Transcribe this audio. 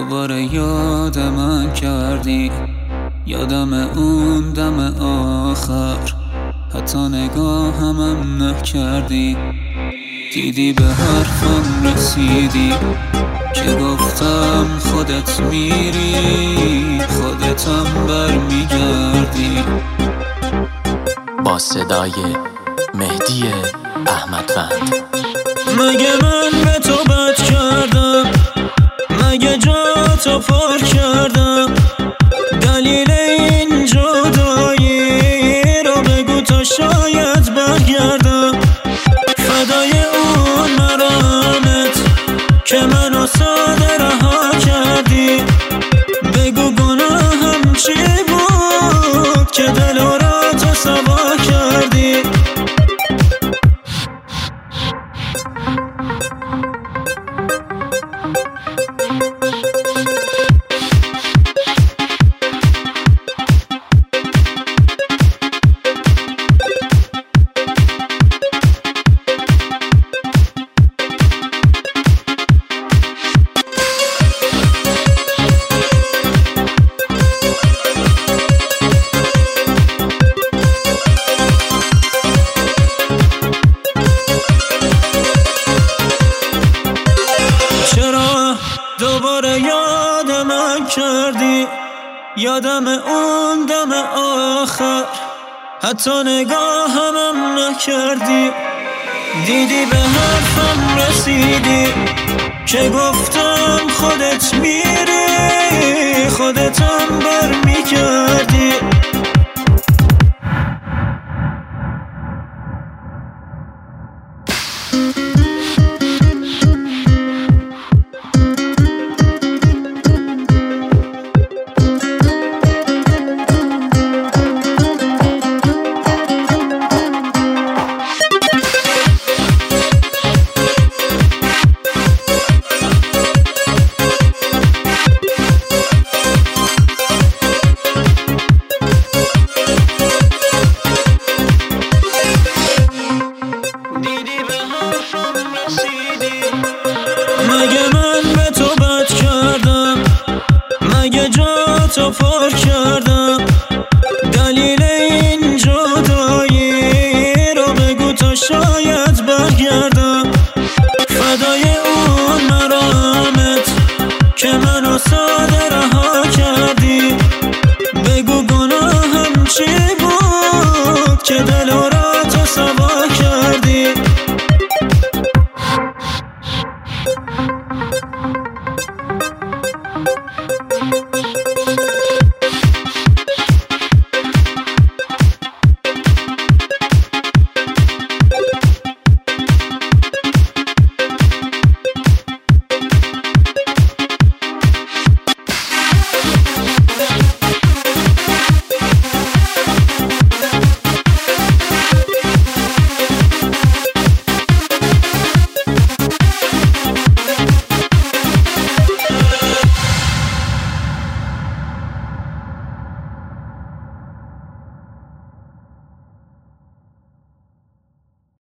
دوباره یاد من کردی، یادم اون دم آخر، حتی نگاهمم نکردی. دیدی به حرفم رسیدی که گفتم خودت میری، خودتم برمیگردی. با صدای مهدی احمدوند. مگه من به تو بد کردم؟ مگه جا تو پر کردم؟ دلیل این جدایی رو بگو تا شاید برگردم. فدای اون مرامت که منو ساده رها کردی. بگو گناهم چی بود که دل را تو سوا کردی. چرا دوباره یاد من کردی؟ یادم اون دم آخر، حتی نگاهمم نکردی. دیدی به حرفم رسیدی که گفتم خودت میری، خودتم برمیگردی. مگه من به تو بد کردم؟ مگه جا تو پر کردم؟ دلیل این جدایی رو بگو تا شاید برگردم. فدای اون مرامت که منو ساده